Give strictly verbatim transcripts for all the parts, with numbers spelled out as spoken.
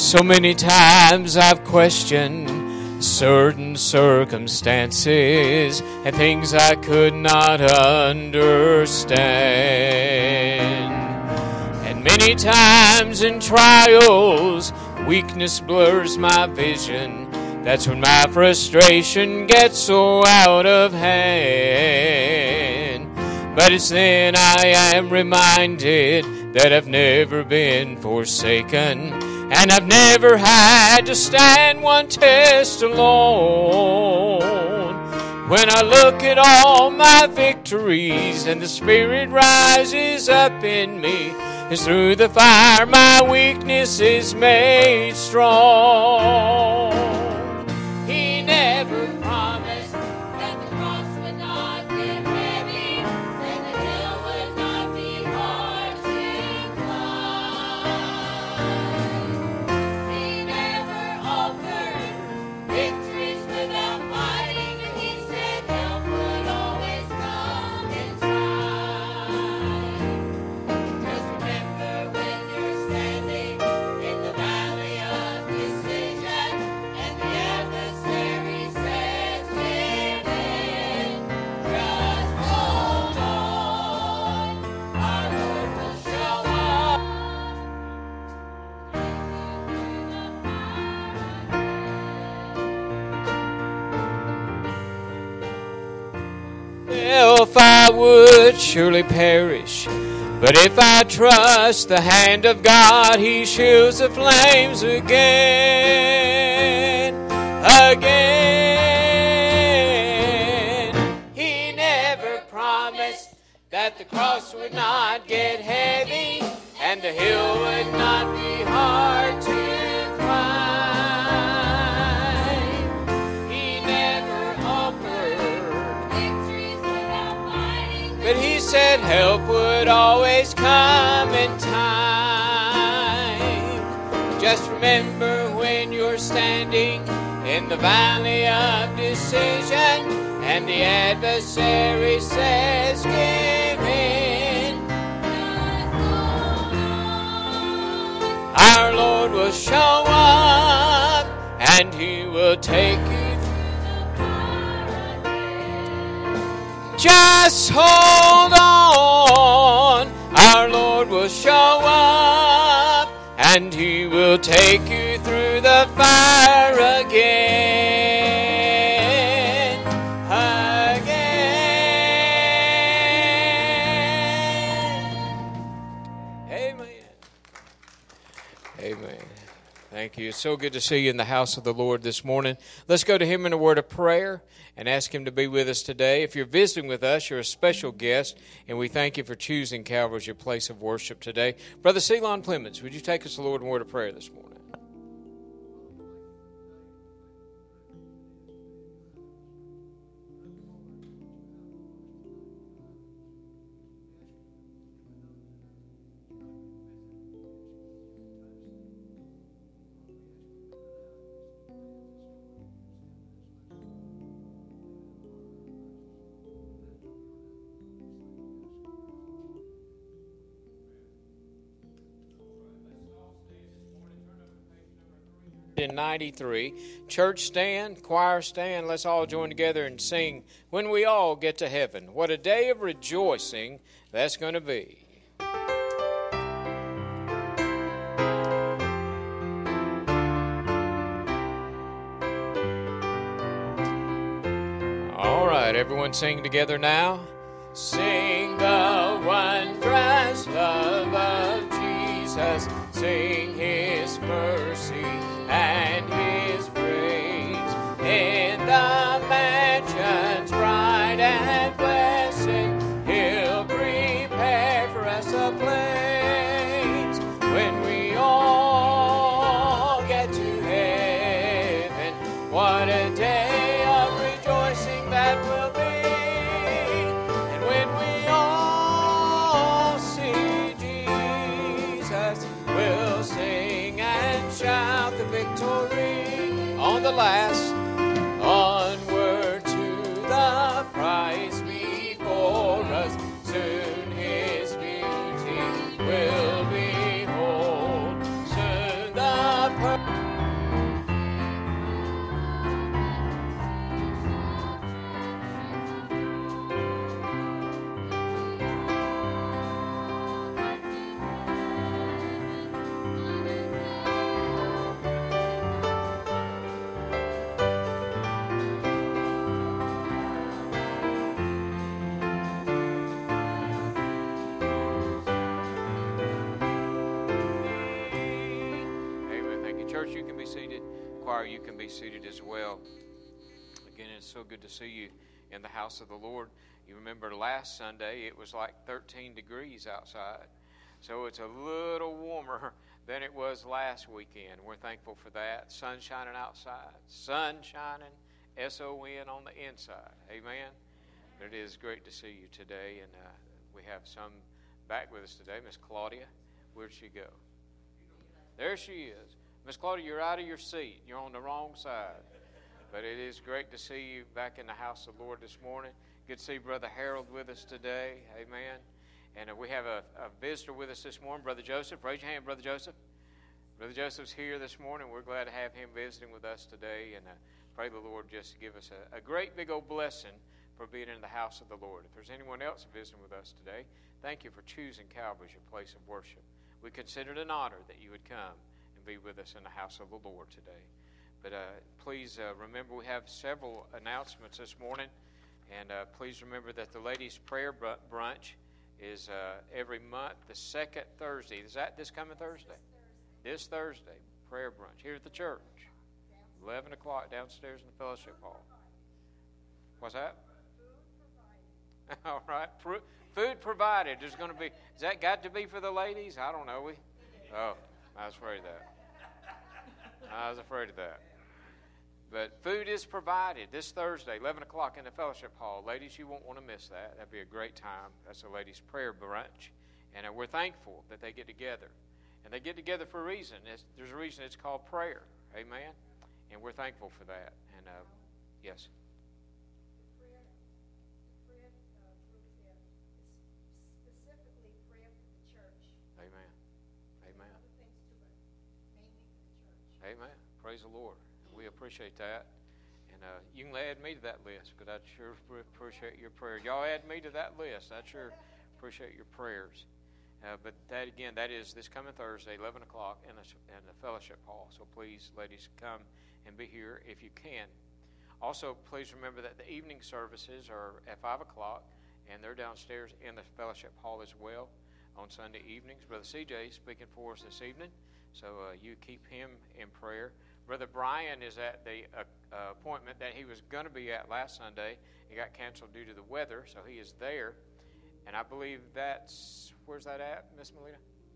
So many times I've questioned certain circumstances and things I could not understand. And many times in trials, weakness blurs my vision. That's when my frustration gets so out of hand. But it's then I am reminded that I've never been forsaken, and I've never had to stand one test alone. When I look at all my victories and the Spirit rises up in me, it's through the fire my weakness is made strong. He never promised that the cross would not get heavy, and the hill would not be hard to climb. He never offered victories without fighting, and he said help would always come in time. Just remember when you're standing in the valley of decision, and the adversary says give in, just hold on. Our Lord will show up. If I would surely perish, but if I trust the hand of God, he shields the flames again, again. He never promised that the cross would not get heavy and the hill would not be hard to climb. He never offered victories without fighting, but he said help would always come in time. Just remember when you're standing in the valley of decision and the adversary says give in, our Lord will show up and he will take you. Just hold on, our Lord will show up, and he will take you through the fire again, again. Amen. Amen. Thank you. It's so good to see you in the house of the Lord this morning. Let's go to him in a word of prayer and ask him to be with us today. If you're visiting with us, you're a special guest, and we thank you for choosing Calvary as your place of worship today. Brother Ceylon Clemens, would you take us to the Lord in a word of prayer this morning? In ninety-three, church stand, choir stand, let's all join together and sing When We All Get to Heaven. What a day of rejoicing that's going to be. All right, everyone sing together now. Sing the wondrous love of Jesus, sing his mercy and his praise in the mansions bright and blessed. He'll prepare for us a place when we all get to heaven. What a day of rejoicing that will be, and when we all see Jesus, we'll sing and shout the victory on the last. Onward to the prize before us, soon his beauty will behold, soon the choir, you can be seated as well. Again, it's so good to see you in the house of the Lord. You remember last Sunday, it was like thirteen degrees outside. So it's a little warmer than it was last weekend. We're thankful for that. Sun shining outside. Sun shining, S O N on the inside. Amen. But it is great to see you today. And uh, we have some back with us today. Miss Claudia, where'd she go? There she is. Miss Claudia, you're out of your seat. You're on the wrong side. But it is great to see you back in the house of the Lord this morning. Good to see Brother Harold with us today. Amen. And uh, we have a, a visitor with us this morning, Brother Joseph. Raise your hand, Brother Joseph. Brother Joseph's here this morning. We're glad to have him visiting with us today. And uh, pray the Lord just to give us a, a great big old blessing for being in the house of the Lord. If there's anyone else visiting with us today, thank you for choosing Calvary as your place of worship. We consider it an honor that you would come and be with us in the house of the Lord today. But uh, please uh, remember we have several announcements this morning. And uh, please remember that the ladies' prayer brunch is uh, every month, the second Thursday. Is that this coming Thursday? This Thursday. This Thursday, prayer brunch here at the church. eleven o'clock downstairs in the fellowship hall. What's that? All right. Food provided. There's going to be, is that got to be for the ladies? I don't know. We. Oh, I was afraid of that. I was afraid of that. But food is provided this Thursday, eleven o'clock in the fellowship hall. Ladies, you won't want to miss that. That'd be a great time. That's the ladies' prayer brunch. And uh, we're thankful that they get together. And they get together for a reason. It's, there's a reason it's called prayer. Amen? And we're thankful for that. And uh, yes. The prayer, the prayer uh, group there is specifically prayer for the church. Amen. Amen. Other things too, but mainly for the church. Amen. Praise the Lord. We appreciate that. And uh, you can add me to that list, because I'd sure appreciate your prayers. Y'all add me to that list. I'd sure appreciate your prayers. Uh, but that, again, that is this coming Thursday, eleven o'clock, in the, in the fellowship hall. So please, ladies, come and be here if you can. Also, please remember that the evening services are at five o'clock, and they're downstairs in the fellowship hall as well on Sunday evenings. Brother C J is speaking for us this evening, so uh, you keep him in prayer. Brother Brian is at the uh, uh, appointment that he was going to be at last Sunday. It got canceled due to the weather, so he is there. And I believe that's, where's that at, Miss Melina?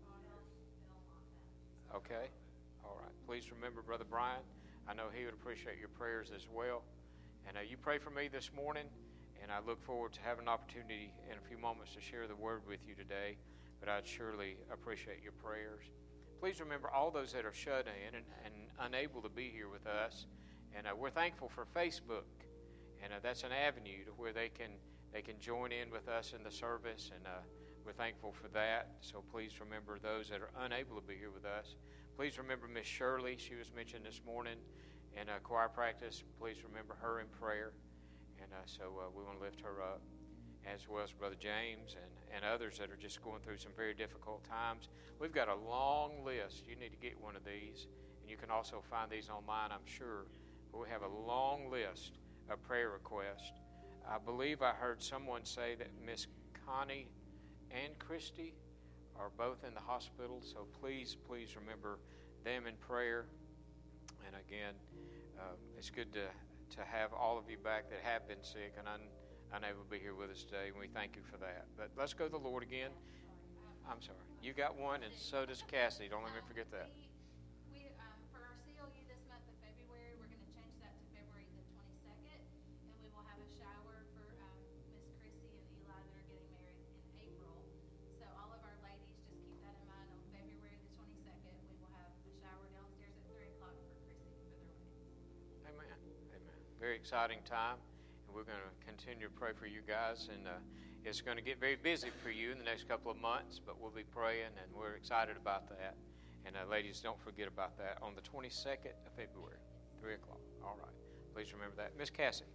Okay. All right. Please remember Brother Brian. I know he would appreciate your prayers as well. And uh, you pray for me this morning, and I look forward to having an opportunity in a few moments to share the word with you today. But I'd surely appreciate your prayers. Please remember all those that are shut in and, and unable to be here with us. And uh, we're thankful for Facebook. And uh, that's an avenue to where they can they can join in with us in the service. And uh, we're thankful for that. So please remember those that are unable to be here with us. Please remember Miss Shirley. She was mentioned this morning in uh, choir practice. Please remember her in prayer. And uh, so uh, we want to lift her up, as well as Brother James and, and others that are just going through some very difficult times. We've got a long list. You need to get one of these. And you can also find these online, I'm sure. But we have a long list of prayer requests. I believe I heard someone say that Miss Connie and Christy are both in the hospital. So please, please remember them in prayer. And again, uh, it's good to, to have all of you back that have been sick and un, unable to be here with us today, and we thank you for that. But let's go to the Lord again. I'm sorry. You got one, and so does Cassidy. Don't let me forget that. We, we um, for our C L U this month of February, we're going to change that to February the twenty-second, and we will have a shower for um, Miss Chrissy and Eli that are getting married in April. So all of our ladies, just keep that in mind. On February the twenty-second, we will have a shower downstairs at three o'clock for Chrissy for their wedding. Amen. Amen. Very exciting time. We're going to continue to pray for you guys, and uh, it's going to get very busy for you in the next couple of months, but we'll be praying, and we're excited about that. And uh, ladies, don't forget about that on the twenty-second of February, three o'clock. All right. Please remember that. Miss Cassie.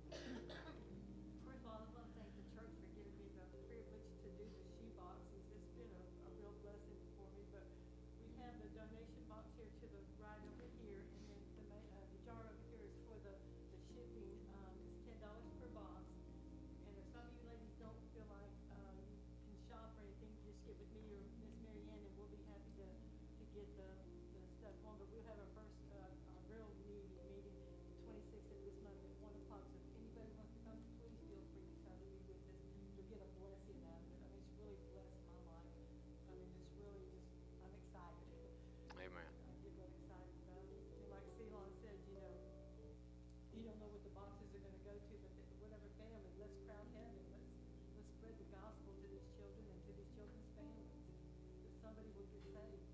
First of all, I want to thank the church for giving me the privilege to do the shoe boxes. It's been a, a real blessing for me, but we have the donation box here to the right over here, and then the, ma- uh, the jar over here is for the, the shipping. Um, it's ten dollars per box. And if some of you ladies don't feel like uh, you can shop or anything, just get with me or Miss Mary Ann, and we'll be happy to, to get the, the stuff on. But we'll have our first uh, uh, real need children's families, that somebody will get saved.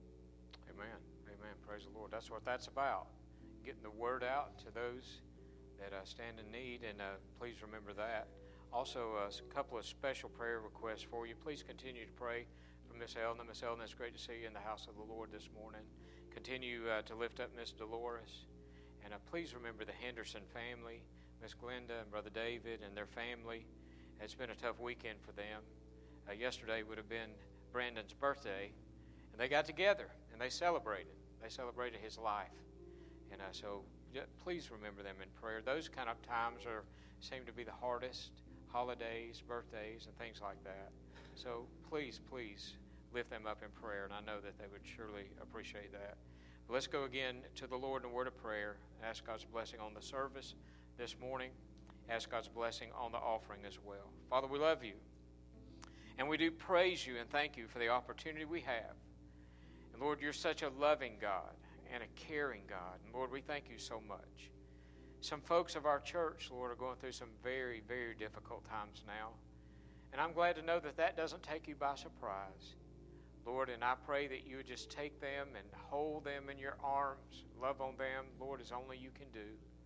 Amen. Amen. Praise the Lord. That's what that's about. Getting the word out to those that uh, stand in need, and uh, please remember that. Also, uh, a couple of special prayer requests for you. Please continue to pray for Miss Elna. Miss Elna, it's great to see you in the house of the Lord this morning. Continue uh, to lift up Miss Dolores. And uh, please remember the Henderson family, Miss Glenda and Brother David and their family. It's been a tough weekend for them. Uh, yesterday would have been Brandon's birthday, and they got together and they celebrated. They celebrated his life. And uh, so just please remember them in prayer. Those kind of times are seem to be the hardest, holidays, birthdays, and things like that. So please, please lift them up in prayer, and I know that they would surely appreciate that. But let's go again to the Lord in a word of prayer. Ask God's blessing on the service this morning. Ask God's blessing on the offering as well. Father, we love you, and we do praise you and thank you for the opportunity we have. And Lord, you're such a loving God and a caring God. And Lord, we thank you so much. Some folks of our church, Lord, are going through some very, very difficult times now. And I'm glad to know that that doesn't take you by surprise. Lord, and I pray that you would just take them and hold them in your arms, love on them, Lord, as only you can do.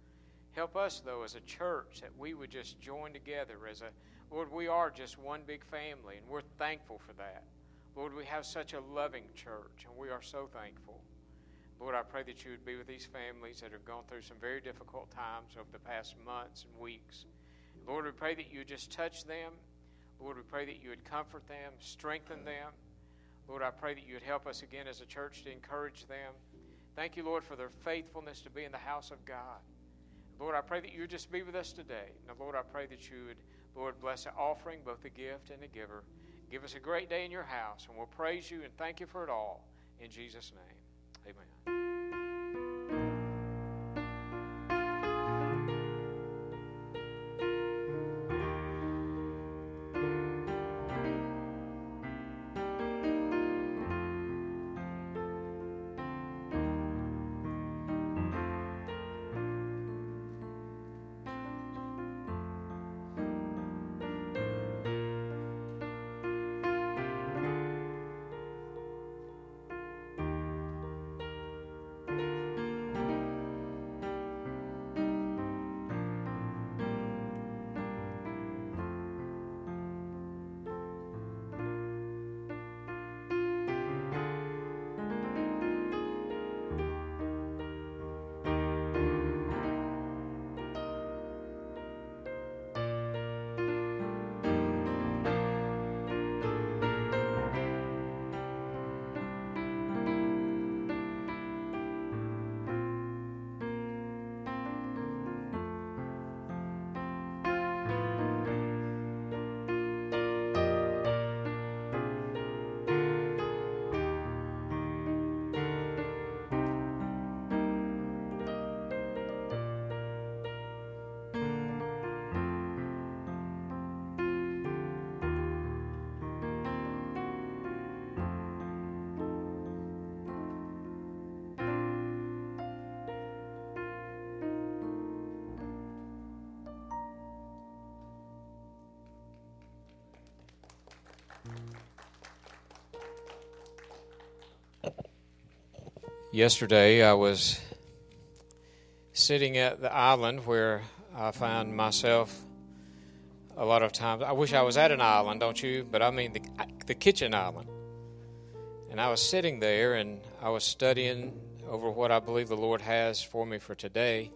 Help us, though, as a church, that we would just join together as a, Lord, we are just one big family, and we're thankful for that. Lord, we have such a loving church, and we are so thankful. Lord, I pray that you would be with these families that have gone through some very difficult times over the past months and weeks. Lord, we pray that you would just touch them. Lord, we pray that you would comfort them, strengthen them. Lord, I pray that you would help us again as a church to encourage them. Thank you, Lord, for their faithfulness to be in the house of God. Lord, I pray that you would just be with us today. Now, Lord, I pray that you would, Lord, bless the offering, both the gift and the giver. Give us a great day in your house, and we'll praise you and thank you for it all. In Jesus' name, amen. Yesterday, I was sitting at the island where I find myself a lot of times. I wish I was at an island, don't you? But I mean the, the kitchen island. And I was sitting there, and I was studying over what I believe the Lord has for me for today.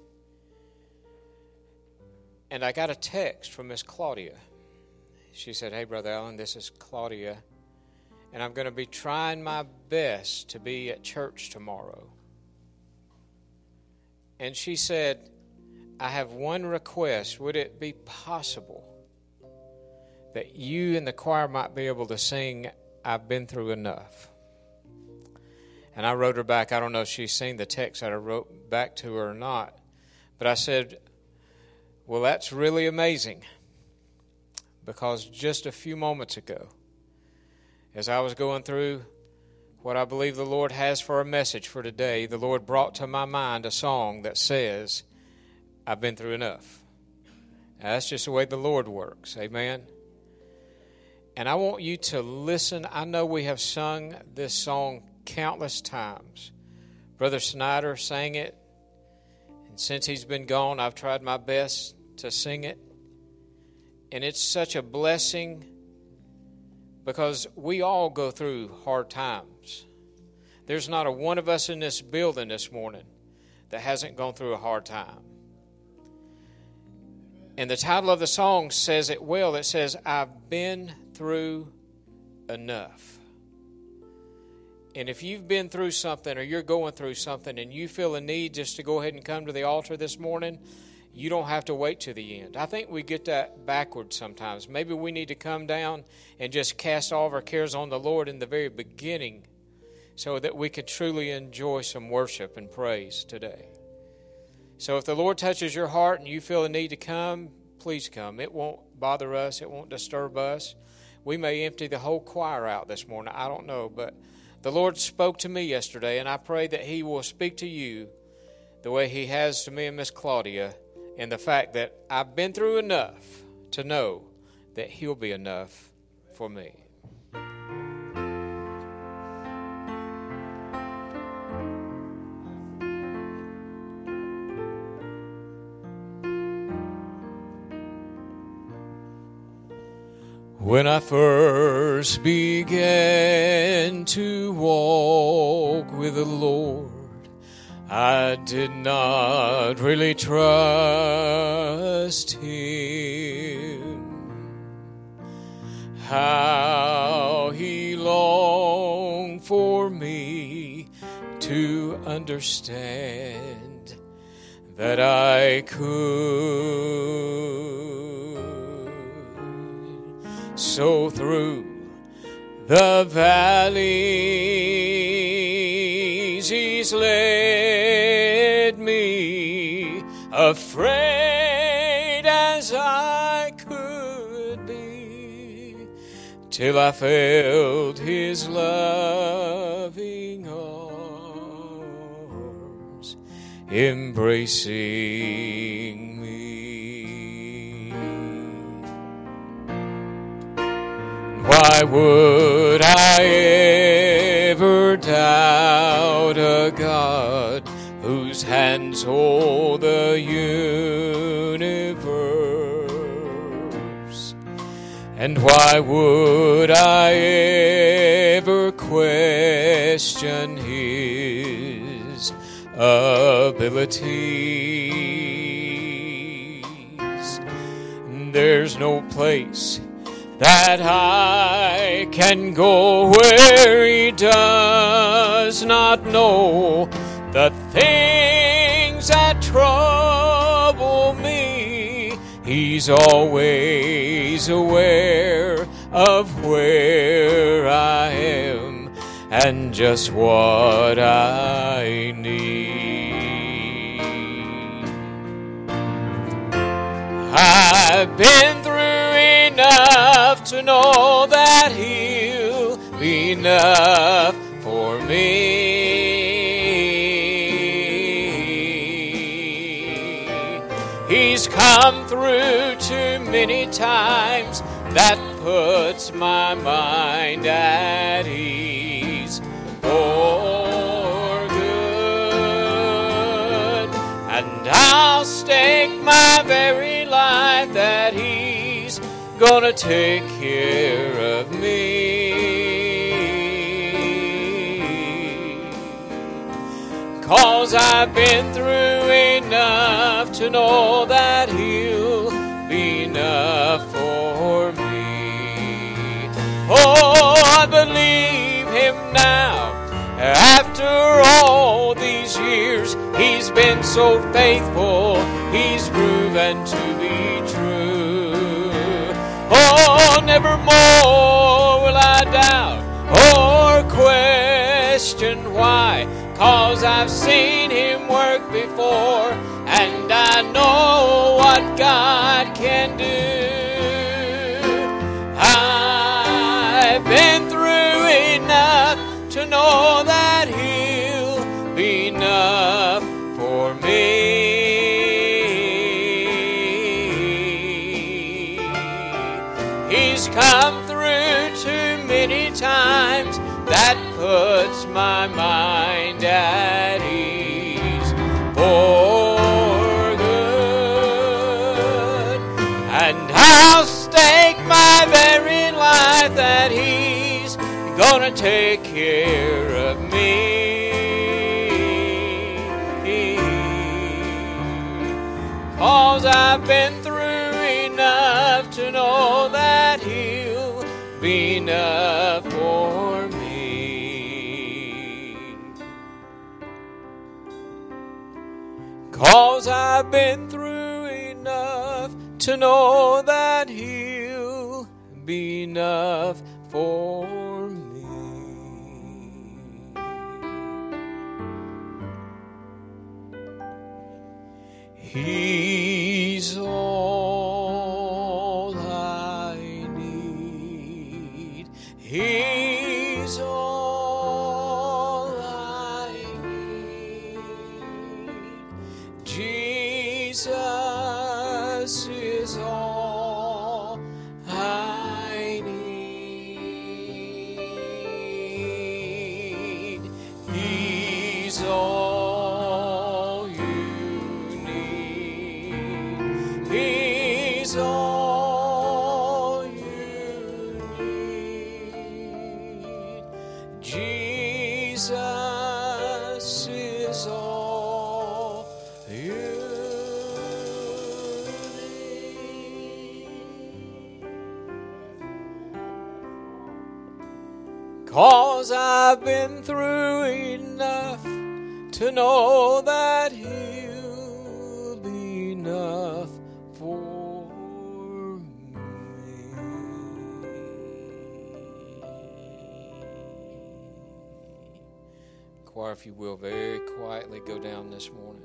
And I got a text from Miss Claudia. She said, "Hey, Brother Allen, this is Claudia. And I'm going to be trying my best to be at church tomorrow." And she said, "I have one request. Would it be possible that you and the choir might be able to sing, 'I've Been Through Enough'?" And I wrote her back. I don't know if she's seen the text that I wrote back to her or not. But I said, well, that's really amazing. Because just a few moments ago, as I was going through what I believe the Lord has for a message for today, the Lord brought to my mind a song that says, "I've been through enough." Now, that's just the way the Lord works. Amen. And I want you to listen. I know we have sung this song countless times. Brother Snyder sang it. And since he's been gone, I've tried my best to sing it. And it's such a blessing because we all go through hard times. There's not a one of us in this building this morning that hasn't gone through a hard time. And the title of the song says it well. It says, I've been through enough. And if you've been through something or you're going through something and you feel a need just to go ahead and come to the altar this morning, you don't have to wait to the end. I think we get that backwards sometimes. Maybe we need to come down and just cast all of our cares on the Lord in the very beginning so that we can truly enjoy some worship and praise today. So if the Lord touches your heart and you feel a need to come, please come. It won't bother us. It won't disturb us. We may empty the whole choir out this morning. I don't know. But the Lord spoke to me yesterday, and I pray that He will speak to you the way He has to me and Miss Claudia, and the fact that I've been through enough to know that He'll be enough for me. When I first began to walk with the Lord, I did not really trust Him. How He longed for me to understand that I could. So through the valleys He's led me, afraid as I could be, till I felt His loving arms embracing me. Why would I ever doubt a God whose hands hold the universe? And why would I ever question His abilities? There's no place that I can go where He does not know the things that trouble me. He's always aware of where I am and just what I need. I've been through enough to know that He'll be enough for me. He's come through too many times, that puts my mind at ease for good. And I'll stake my very life that He's gonna take care of me. 'Cause I've been through enough to know that He'll be enough for me. Oh, I believe Him now. After all these years, He's been so faithful. He's proven to be true. Oh, never more will I doubt or question why, 'cause I've seen Him work before, and I know what God can do. I've been through enough to know that He'll be enough for me. He's come through many times that puts my mind at ease for good. And I'll stake my very life that He's gonna take care of me. 'Cause I've been through enough to know that He'll be enough for me. 'Cause I've been through enough to know that He'll be enough for me. 'He's all I need. He's all I need. Jesus is all I need. He's all you need. He's all you need. Jesus is all you need. 'Cause I've been through enough to know that He'll be enough for me. Choir, if you will, very quietly go down this morning.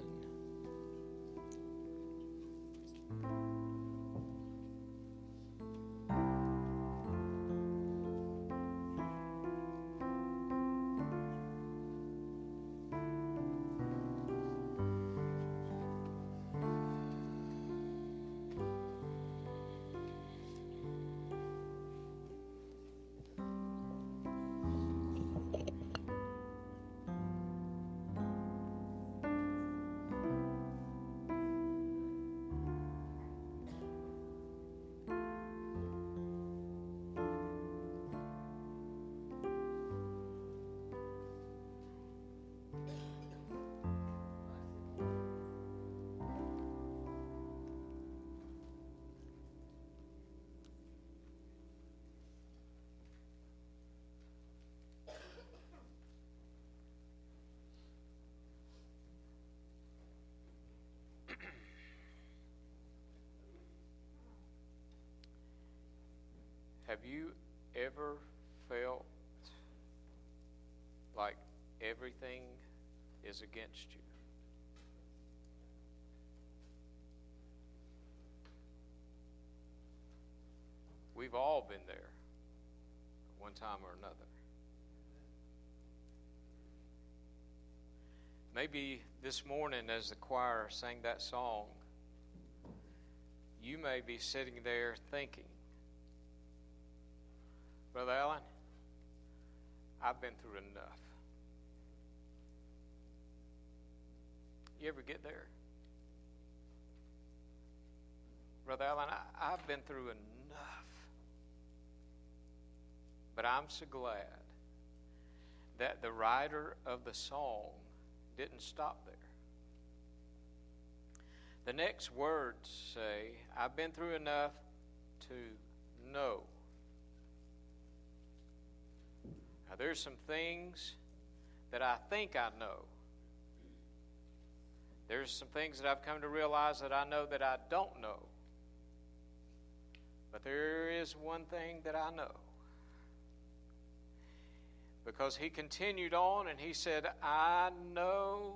Have you ever felt like everything is against you? We've all been there at one time or another. Maybe this morning as the choir sang that song, you may be sitting there thinking, Brother Allen, I've been through enough. You ever get there? Brother Allen, I, I've been through enough. But I'm so glad that the writer of the song didn't stop there. The next words say, I've been through enough to know. Now, there's some things that I think I know. There's some things that I've come to realize that I know that I don't know. But there is one thing that I know. Because he continued on and he said, I know.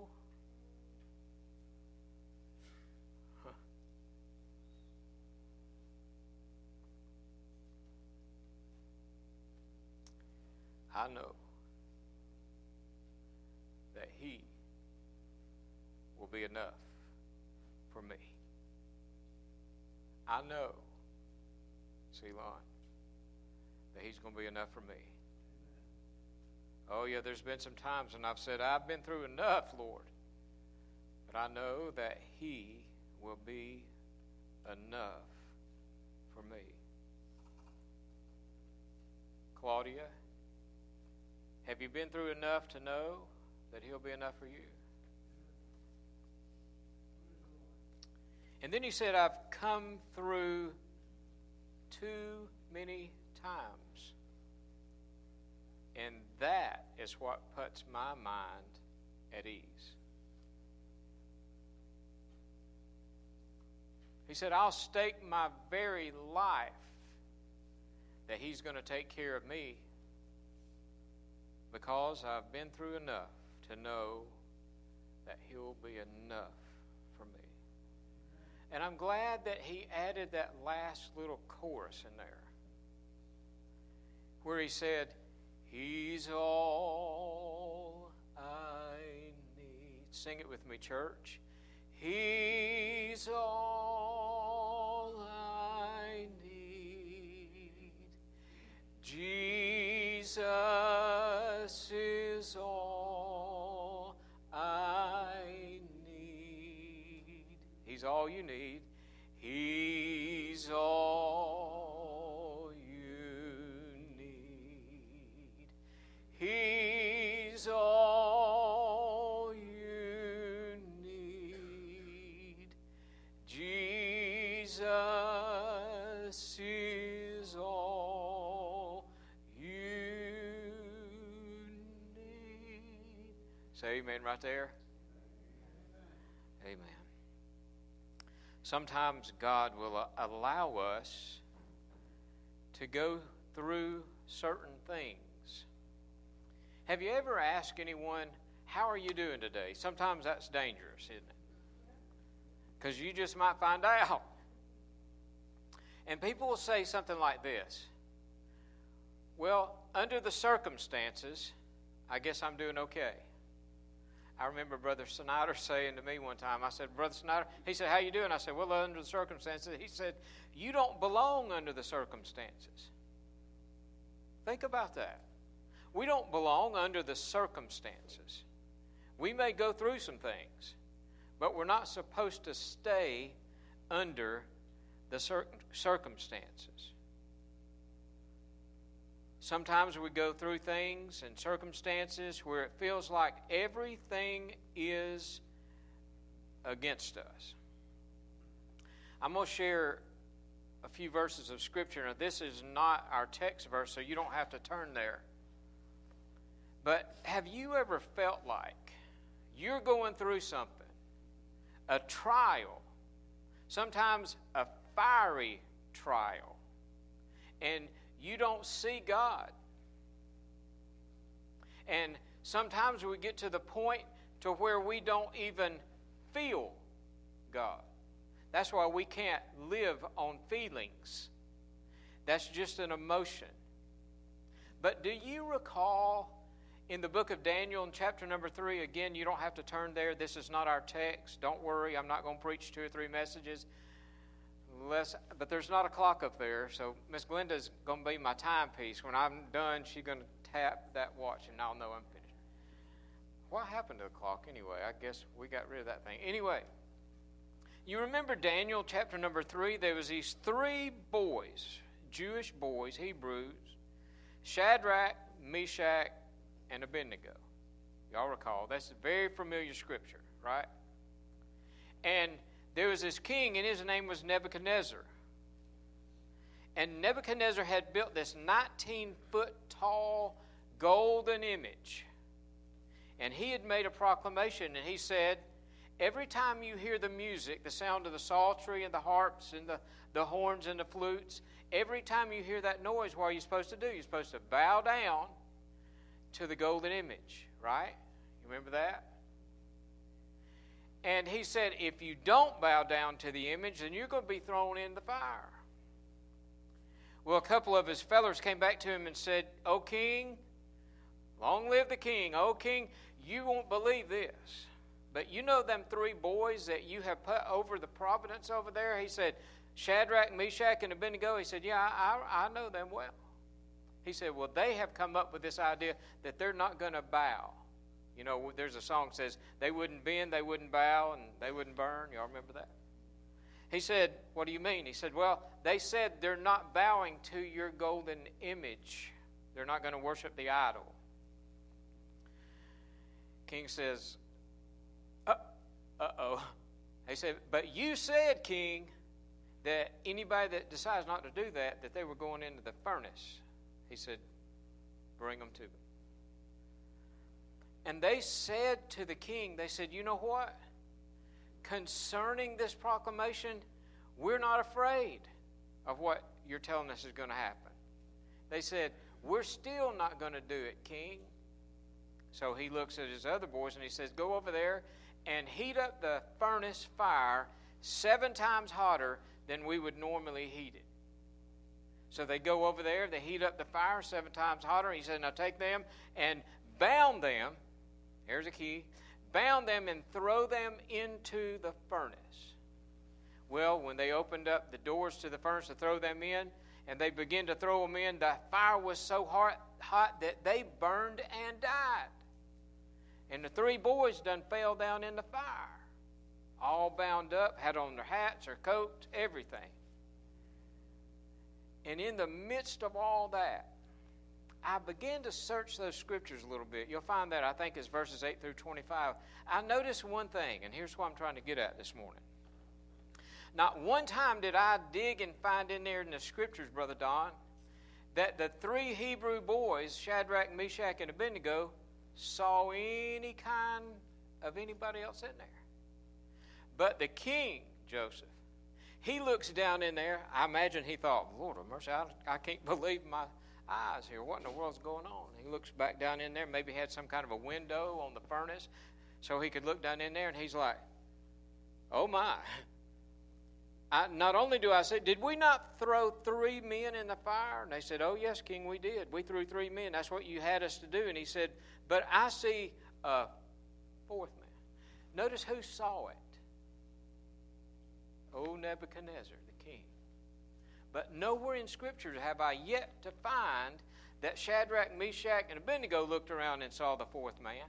Huh. I know that he will be enough for me. I know, Ceylon, that He's going to be enough for me. Oh, yeah, there's been some times when I've said, I've been through enough, Lord. But I know that He will be enough for me. Claudia, have you been through enough to know that He'll be enough for you? And then he said, I've come through too many times. And that is what puts my mind at ease. He said, I'll stake my very life that He's going to take care of me because I've been through enough to know that He'll be enough for me. And I'm glad that he added that last little chorus in there where he said, He's all I need. Sing it with me, church. He's all I need. Jesus is all I need. He's all you need. He's all you need. He's all you need. Jesus is all you need. Say amen right there. Amen. Sometimes God will allow us to go through certain things. Have you ever asked anyone, how are you doing today? Sometimes that's dangerous, isn't it? Because you just might find out. And people will say something like this. Well, under the circumstances, I guess I'm doing okay. I remember Brother Snyder saying to me one time, I said, Brother Snyder, he said, how you doing? I said, well, under the circumstances. He said, you don't belong under the circumstances. Think about that. We don't belong under the circumstances. We may go through some things, but we're not supposed to stay under the cir- circumstances. Sometimes we go through things and circumstances where it feels like everything is against us. I'm going to share a few verses of Scripture. Now, this is not our text verse, so you don't have to turn there. But have you ever felt like you're going through something, a trial, sometimes a fiery trial, and you don't see God? And sometimes we get to the point to where we don't even feel God. That's why we can't live on feelings. That's just an emotion. But do you recall in the book of Daniel in chapter number three, again, you don't have to turn there. This is not our text. Don't worry, I'm not going to preach two or three messages. Less, but there's not a clock up there, so Miss Glenda's going to be my timepiece. When I'm done, she's going to tap that watch, and I'll know I'm finished. What happened to the clock anyway? I guess we got rid of that thing. Anyway, you remember Daniel chapter number three? There was these three boys, Jewish boys, Hebrews, Shadrach, Meshach, and Abednego. Y'all recall? That's a very familiar scripture, right? And there was this king, and his name was Nebuchadnezzar. And Nebuchadnezzar had built this nineteen-foot tall golden image. And he had made a proclamation, and he said, every time you hear the music, the sound of the psaltery and the harps and the, the horns and the flutes, every time you hear that noise, what are you supposed to do? You're supposed to bow down to the golden image, right? You remember that? And he said, if you don't bow down to the image, then you're going to be thrown in the fire. Well, a couple of his fellows came back to him and said, O king, long live the king. O king, you won't believe this. But you know them three boys that you have put over the providence over there? He said, Shadrach, Meshach, and Abednego. He said, yeah, I, I know them well. He said, well, they have come up with this idea that they're not going to bow. You know, there's a song that says, they wouldn't bend, they wouldn't bow, and they wouldn't burn. Y'all remember that? He said, what do you mean? He said, well, they said they're not bowing to your golden image. They're not going to worship the idol. King says, uh, uh-oh. He said, but you said, King, that anybody that decides not to do that, that they were going into the furnace. He said, bring them to me. And they said to the king, they said, you know what? Concerning this proclamation, we're not afraid of what you're telling us is going to happen. They said, we're still not going to do it, King. So he looks at his other boys and he says, go over there and heat up the furnace fire seven times hotter than we would normally heat it. So they go over there, they heat up the fire seven times hotter. He said, now take them and bound them. Here's a key. Bound them and throw them into the furnace. Well, when they opened up the doors to the furnace to throw them in, and they began to throw them in, the fire was so hot, hot that they burned and died. And the three boys done fell down in the fire. All bound up, had on their hats, their coats, everything. And in the midst of all that, I began to search those scriptures a little bit. You'll find that, I think, it's verses eight through twenty-five. I noticed one thing, and here's what I'm trying to get at this morning. Not one time did I dig and find in there in the scriptures, Brother Don, that the three Hebrew boys, Shadrach, Meshach, and Abednego, saw any kind of anybody else in there. But the king, Joseph, he looks down in there. I imagine he thought, Lord of mercy, I, I can't believe my eyes here. What in the world's going on? He looks back down in there. Maybe he had some kind of a window on the furnace so he could look down in there, and he's like, oh my. I, not only do I say, did we not throw three men in the fire? And they said, oh yes, King, we did. We threw three men. That's what you had us to do. And he said, but I see a fourth man. Notice who saw it. Oh, Nebuchadnezzar, the king. But nowhere in Scripture have I yet to find that Shadrach, Meshach, and Abednego looked around and saw the fourth man.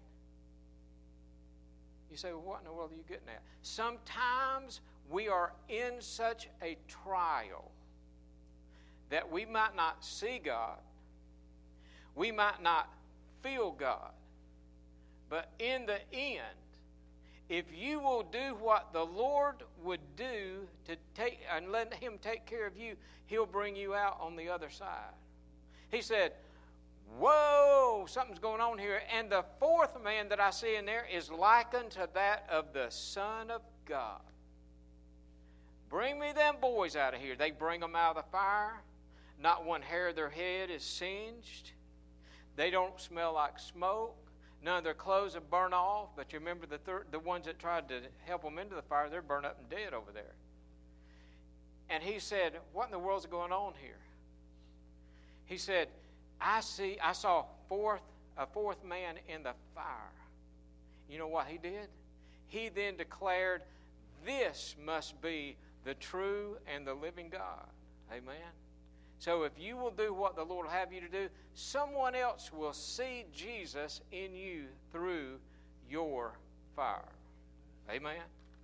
You say, well, what in the world are you getting at? Sometimes we are in such a trial that we might not see God. We might not feel God. But in the end, if you will do what the Lord would do to take and let Him take care of you, He'll bring you out on the other side. He said, whoa, something's going on here. And the fourth man that I see in there is likened to that of the Son of God. Bring me them boys out of here. They bring them out of the fire. Not one hair of their head is singed. They don't smell like smoke. None of their clothes have burned off. But you remember the thir- the ones that tried to help them into the fire, they're burned up and dead over there. And he said, what in the world's going on here? He said, I see, I saw fourth, a fourth man in the fire. You know what he did? He then declared, this must be the true and the living God. Amen. So if you will do what the Lord will have you to do, someone else will see Jesus in you through your fire. Amen.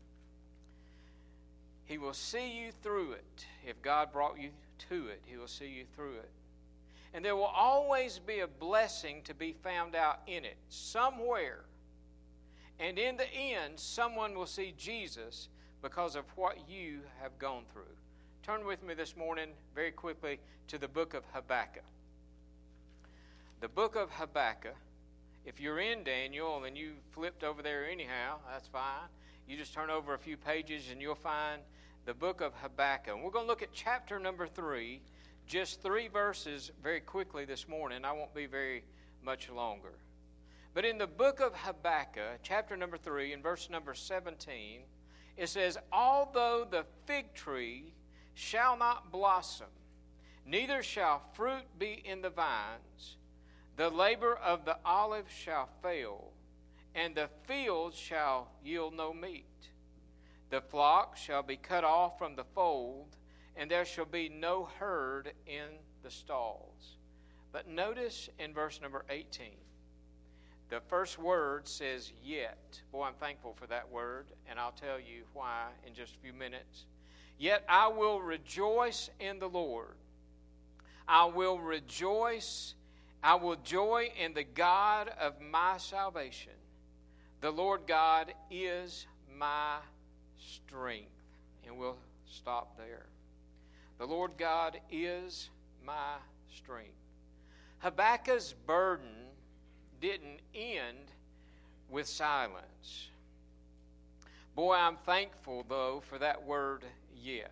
He will see you through it. If God brought you to it, He will see you through it. And there will always be a blessing to be found out in it, somewhere. And in the end, someone will see Jesus because of what you have gone through. Turn with me this morning very quickly to the book of Habakkuk. The book of Habakkuk, if you're in Daniel and you flipped over there anyhow, that's fine. You just turn over a few pages and you'll find the book of Habakkuk. And we're going to look at chapter number three, just three verses very quickly this morning. I won't be very much longer. But in the book of Habakkuk, chapter number three, in verse number seventeen, it says, although the fig tree shall not blossom, neither shall fruit be in the vines, the labor of the olive shall fail, and the fields shall yield no meat. The flock shall be cut off from the fold, and there shall be no herd in the stalls. But notice in verse number eighteen, the first word says yet. Boy, I'm thankful for that word, and I'll tell you why in just a few minutes. Yet I will rejoice in the Lord. I will rejoice. I will joy in the God of my salvation. The Lord God is my strength. And we'll stop there. The Lord God is my strength. Habakkuk's burden didn't end with silence. Boy, I'm thankful, though, for that word yet.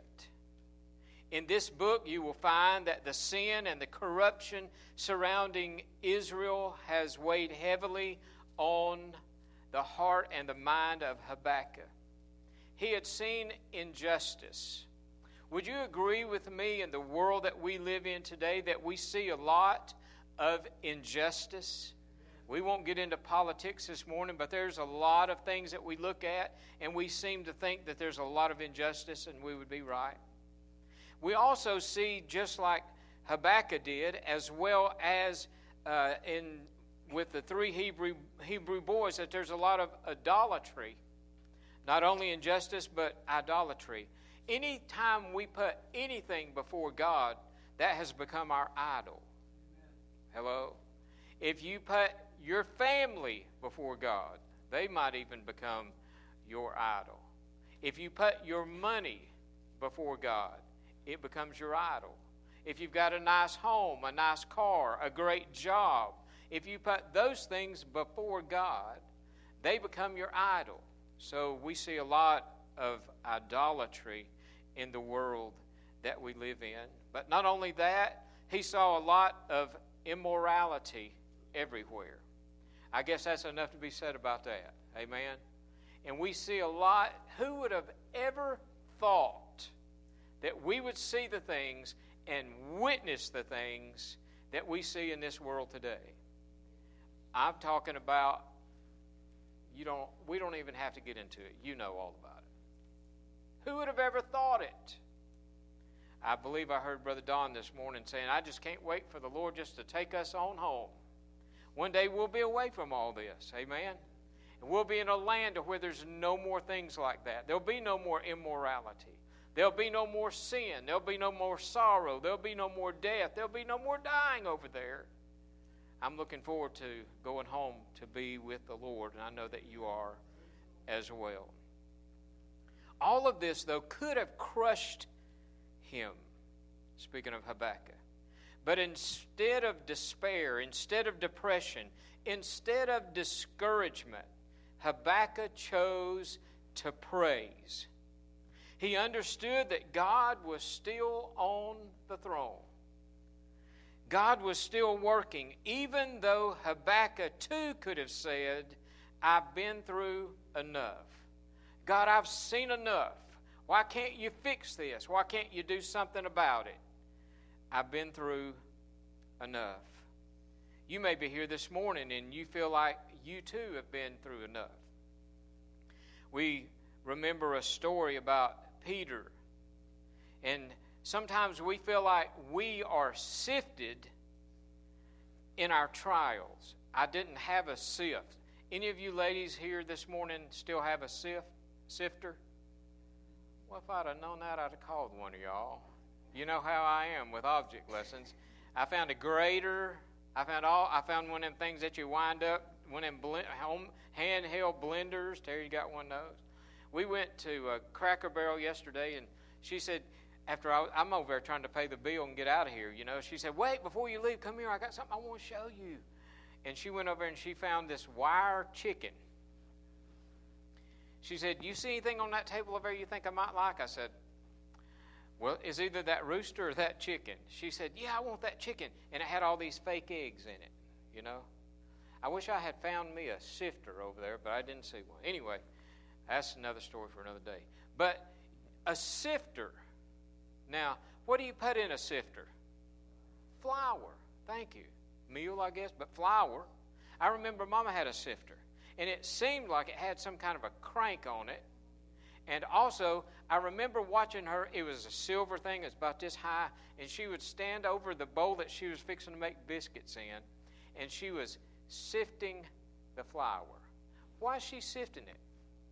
In this book, you will find that the sin and the corruption surrounding Israel has weighed heavily on the heart and the mind of Habakkuk. He had seen injustice. Would you agree with me in the world that we live in today that we see a lot of injustice? We won't get into politics this morning, but there's a lot of things that we look at and we seem to think that there's a lot of injustice, and we would be right. We also see, just like Habakkuk did, as well as uh, in with the three Hebrew Hebrew boys, that there's a lot of idolatry. Not only injustice, but idolatry. Anytime we put anything before God, that has become our idol. Hello? If you put your family before God, they might even become your idol. If you put your money before God, it becomes your idol. If you've got a nice home, a nice car, a great job, if you put those things before God, they become your idol. So we see a lot of idolatry in the world that we live in. But not only that, he saw a lot of immorality everywhere. I guess that's enough to be said about that. Amen? And we see a lot. Who would have ever thought that we would see the things and witness the things that we see in this world today? I'm talking about, you don't, we don't even have to get into it. You know all about it. Who would have ever thought it? I believe I heard Brother Don this morning saying, I just can't wait for the Lord just to take us on home. One day we'll be away from all this. Amen? And we'll be in a land where there's no more things like that. There'll be no more immorality. There'll be no more sin. There'll be no more sorrow. There'll be no more death. There'll be no more dying over there. I'm looking forward to going home to be with the Lord, and I know that you are as well. All of this, though, could have crushed him, speaking of Habakkuk. But instead of despair, instead of depression, instead of discouragement, Habakkuk chose to praise. He understood that God was still on the throne. God was still working, even though Habakkuk too could have said, I've been through enough. God, I've seen enough. Why can't you fix this? Why can't you do something about it? I've been through enough. You may be here this morning and you feel like you too have been through enough. We remember a story about Peter. And sometimes we feel like we are sifted in our trials. I didn't have a sift. Any of you ladies here this morning still have a sift, sifter? Well, if I'd have known that, I'd have called one of y'all. You know how I am with object lessons. I found a grater. I found all. I found one of them things that you wind up, one of them blend, home, handheld blenders. Terry, you got one of those? We went to a Cracker Barrel yesterday, and she said, after I, I'm over there trying to pay the bill and get out of here, you know, she said, wait, before you leave, come here, I got something I want to show you. And she went over there and she found this wire chicken. She said, you see anything on that table over there you think I might like? I said, well, it's either that rooster or that chicken. She said, yeah, I want that chicken. And it had all these fake eggs in it, you know. I wish I had found me a sifter over there, but I didn't see one. Anyway, that's another story for another day. But a sifter. Now, what do you put in a sifter? Flour. Thank you. Meal, I guess, but flour. I remember Mama had a sifter, and it seemed like it had some kind of a crank on it, And also, I remember watching her. It was a silver thing. It's about this high. And she would stand over the bowl that she was fixing to make biscuits in. And she was sifting the flour. Why is she sifting it?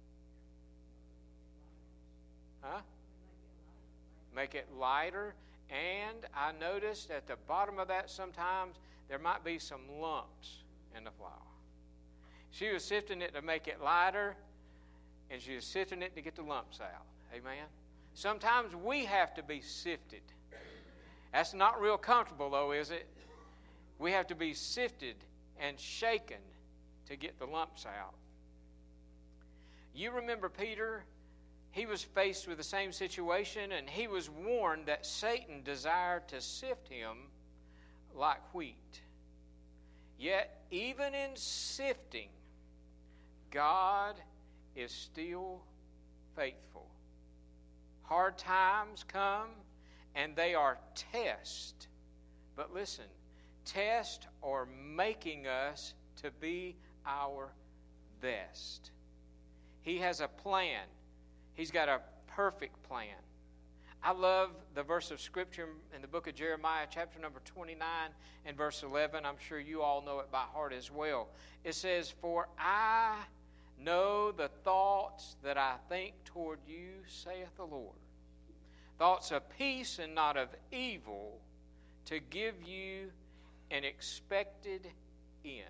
Huh? Make it lighter. And I noticed at the bottom of that sometimes there might be some lumps in the flour. She was sifting it to make it lighter, and she was sifting it to get the lumps out. Amen? Sometimes we have to be sifted. That's not real comfortable, though, is it? We have to be sifted and shaken to get the lumps out. You remember Peter? He was faced with the same situation, and he was warned that Satan desired to sift him like wheat. Yet, even in sifting, God is still faithful. Hard times come, and they are tests. But listen, tests are making us to be our best. He has a plan. He's got a perfect plan. I love the verse of Scripture in the book of Jeremiah, chapter number twenty-nine and verse eleven. I'm sure you all know it by heart as well. It says, "For I know the thoughts that I think toward you, saith the Lord. Thoughts of peace and not of evil, to give you an expected end."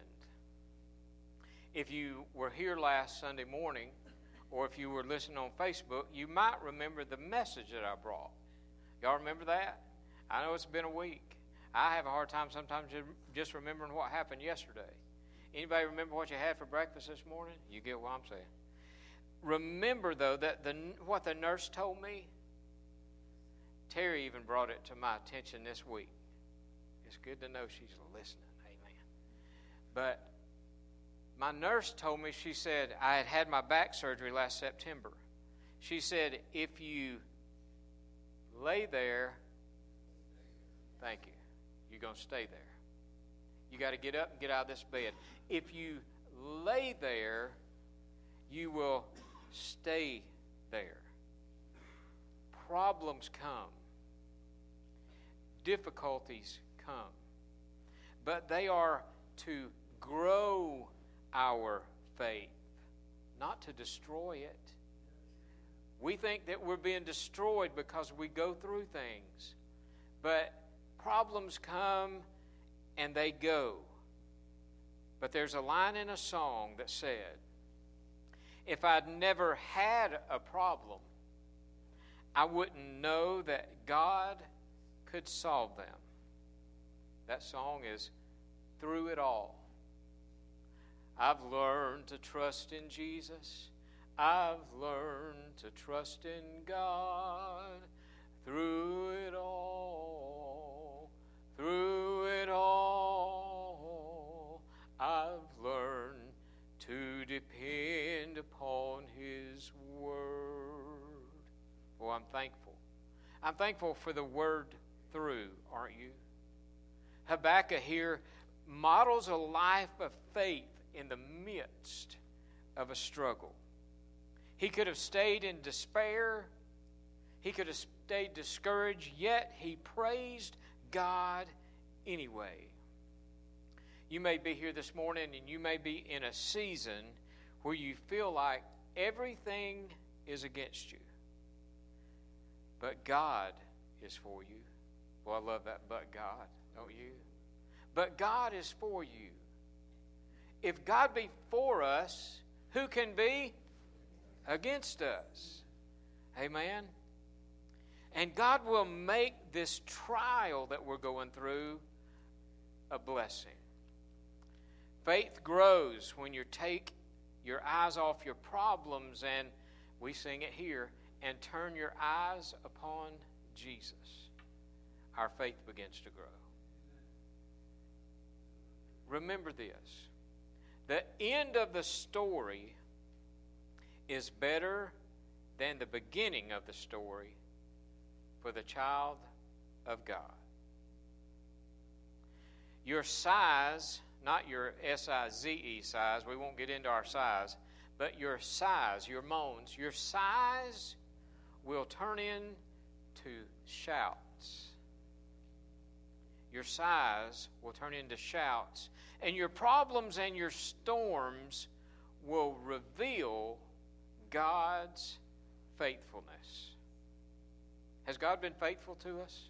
If you were here last Sunday morning, or if you were listening on Facebook, you might remember the message that I brought. Y'all remember that? I know it's been a week. I have a hard time sometimes just remembering what happened yesterday. Anybody remember what you had for breakfast this morning? You get what I'm saying. Remember, though, that the what the nurse told me, Terry even brought it to my attention this week. It's good to know she's listening. Amen. But my nurse told me, she said, I had had my back surgery last September. She said, if you lay there, thank you, you're going to stay there. You got to get up and get out of this bed. If you lay there, you will stay there. Problems come. Difficulties come. But they are to grow our faith, not to destroy it. We think that we're being destroyed because we go through things. But problems come and they go. But there's a line in a song that said, if I'd never had a problem, I wouldn't know that God could solve them. That song is Through It All. I've learned to trust in Jesus. I've learned to trust in God. Through it all, through it all, I've learned to depend upon His Word. Oh, I'm thankful. I'm thankful for the word through, aren't you? Habakkuk here models a life of faith in the midst of a struggle. He could have stayed in despair. He could have stayed discouraged, yet he praised God anyway. You may be here this morning and you may be in a season where you feel like everything is against you. But God is for you. Well, I love that, but God, don't you? But God is for you. If God be for us, who can be against us? Amen? And God will make this trial that we're going through a blessing. Faith grows when you take your eyes off your problems, and we sing it here, and turn your eyes upon Jesus. Our faith begins to grow. Remember this. The end of the story is better than the beginning of the story for the child of God. Your size, not your S I Z E size, we won't get into our size, but your sighs, your moans, your sighs will turn into shouts. Your sighs will turn into shouts. And your problems and your storms will reveal God's faithfulness. Has God been faithful to us?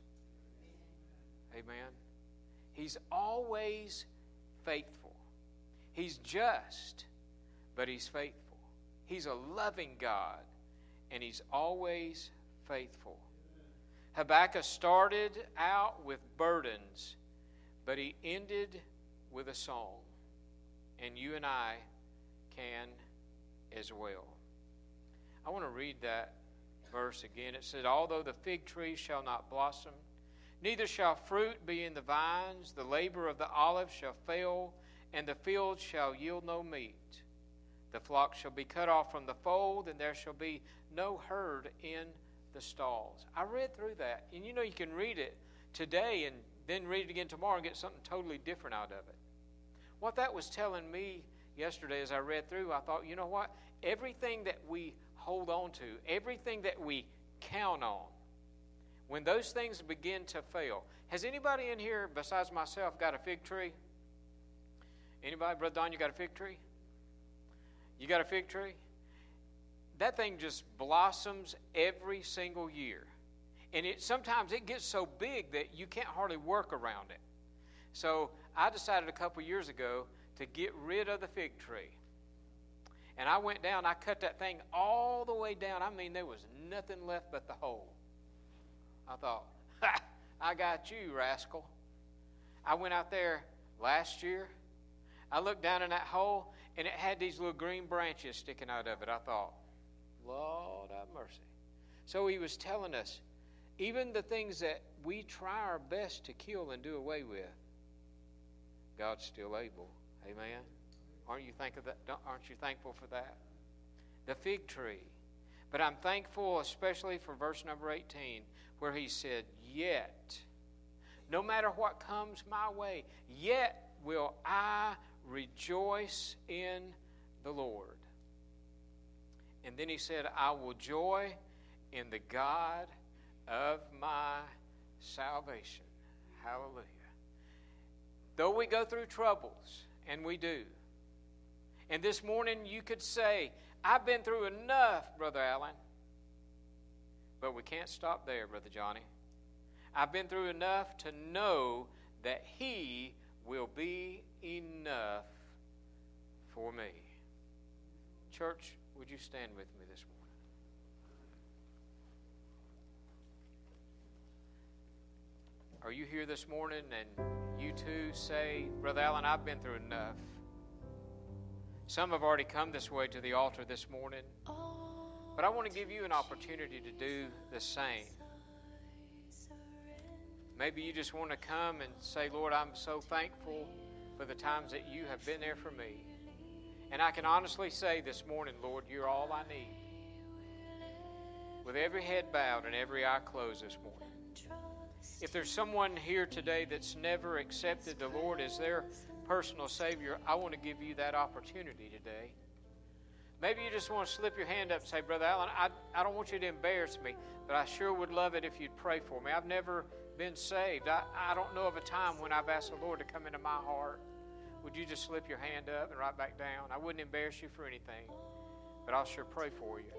Amen. He's always faithful. He's just, but He's faithful. He's a loving God, and He's always faithful. Habakkuk started out with burdens, but he ended with a song. And you and I can as well. I want to read that verse again. It said, although the fig tree shall not blossom, neither shall fruit be in the vines, the labor of the olive shall fail, and the field shall yield no meat. The flock shall be cut off from the fold, and there shall be no herd in the stalls. I read through that, and you know you can read it today and then read it again tomorrow and get something totally different out of it. What that was telling me yesterday as I read through, I thought, you know what? Everything that we hold on to, everything that we count on, when those things begin to fail. Has anybody in here besides myself got a fig tree? Anybody? Brother Don, you got a fig tree? You got a fig tree? That thing just blossoms every single year. And it sometimes it gets so big that you can't hardly work around it. So I decided a couple years ago to get rid of the fig tree. And I went down, I cut that thing all the way down. I mean, there was nothing left but the hole. I thought, ha, I got you, rascal. I went out there last year. I looked down in that hole, and it had these little green branches sticking out of it. I thought, Lord have mercy. So he was telling us, even the things that we try our best to kill and do away with, God's still able. Amen. Aren't you think of that? Aren't you thankful for that? The fig tree. But I'm thankful especially for verse number eighteen, where he said, yet, no matter what comes my way, yet will I rejoice in the Lord. And then he said, I will joy in the God of my salvation. Hallelujah. Though we go through troubles, and we do. And this morning you could say, I've been through enough, Brother Allen. But we can't stop there, Brother Johnny. I've been through enough to know that He will be enough for me. Church, would you stand with me this morning? Are you here this morning and you too say, Brother Allen, I've been through enough. Some have already come this way to the altar this morning. But I want to give you an opportunity to do the same. Maybe you just want to come and say, Lord, I'm so thankful for the times that you have been there for me. And I can honestly say this morning, Lord, you're all I need. With every head bowed and every eye closed this morning. If there's someone here today that's never accepted the Lord as their personal Savior, I want to give you that opportunity today. Maybe you just want to slip your hand up and say, Brother Allen, I, I don't want you to embarrass me, but I sure would love it if you'd pray for me. I've never been saved. I, I don't know of a time when I've asked the Lord to come into my heart. Would you just slip your hand up and right back down? I wouldn't embarrass you for anything, but I'll sure pray for you.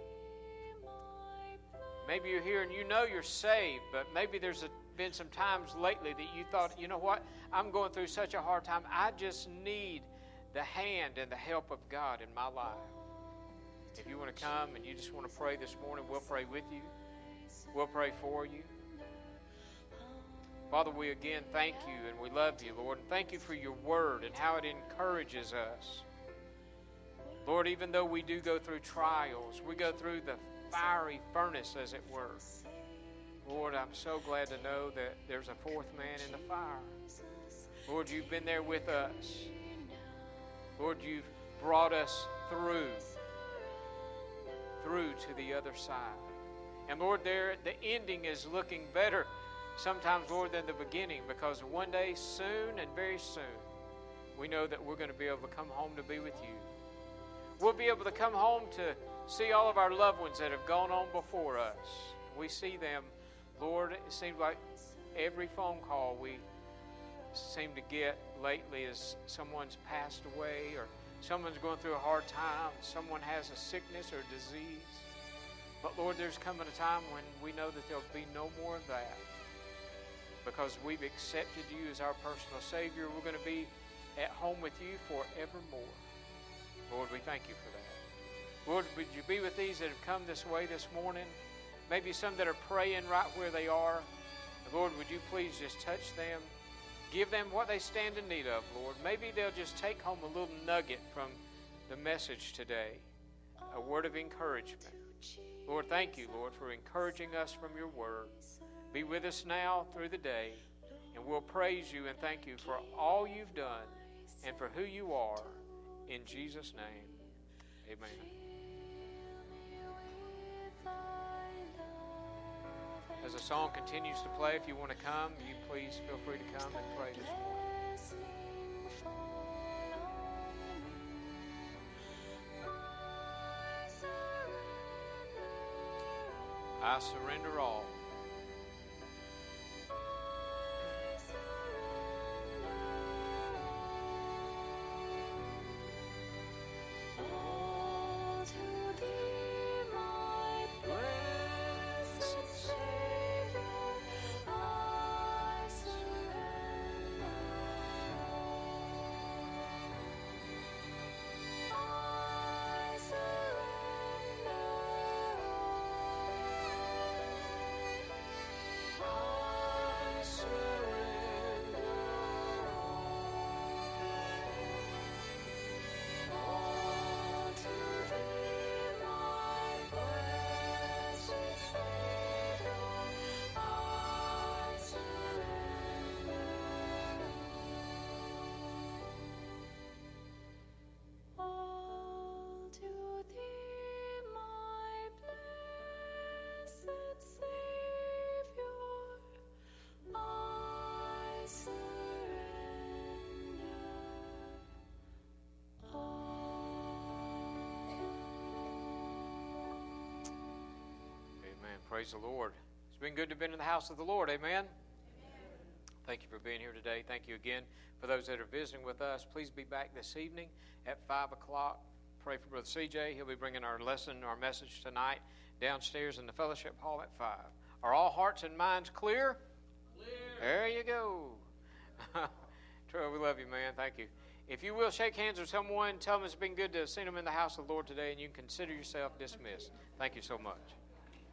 Maybe you're here and you know you're saved, but maybe there's a, been some times lately that you thought, you know what, I'm going through such a hard time. I just need the hand and the help of God in my life. If you want to come and you just want to pray this morning, we'll pray with you. We'll pray for you. Father, we again thank you and we love you, Lord. And thank you for your word and how it encourages us. Lord, even though we do go through trials, we go through the fiery furnace, as it were. Lord, I'm so glad to know that there's a fourth man in the fire. Lord, you've been there with us. Lord, you've brought us through, through to the other side. And Lord, there the ending is looking better sometimes, Lord, than the beginning, because one day, soon and very soon, we know that we're going to be able to come home to be with you. we'll be able to come home to see all of our loved ones that have gone on before us. We see them, Lord, it seems like every phone call we seem to get lately is someone's passed away, or someone's going through a hard time, someone has a sickness or disease. But Lord, there's coming a time when we know that there'll be no more of that, because we've accepted you as our personal Savior. We're going to be at home with you forevermore. Lord, we thank you for that. Lord, would you be with these that have come this way this morning? Maybe some that are praying right where they are. Lord, would you please just touch them? Give them what they stand in need of, Lord. Maybe they'll just take home a little nugget from the message today, a word of encouragement. Lord, thank you, Lord, for encouraging us from your word. Be with us now through the day, and we'll praise you and thank you for all you've done and for who you are. In Jesus' name, amen. As the song continues to play, if you want to come, you please feel free to come and pray this morning. I surrender all. Praise the Lord. It's been good to have been in the house of the Lord. Amen? Amen. Thank you for being here today. Thank you again for those that are visiting with us. Please be back this evening at five o'clock. Pray for Brother C J. He'll be bringing our lesson, our message tonight downstairs in the fellowship hall at five. Are all hearts and minds clear? Clear. There you go. Troy, we love you, man. Thank you. If you will shake hands with someone, tell them it's been good to have seen them in the house of the Lord today, and you can consider yourself dismissed. Thank you so much.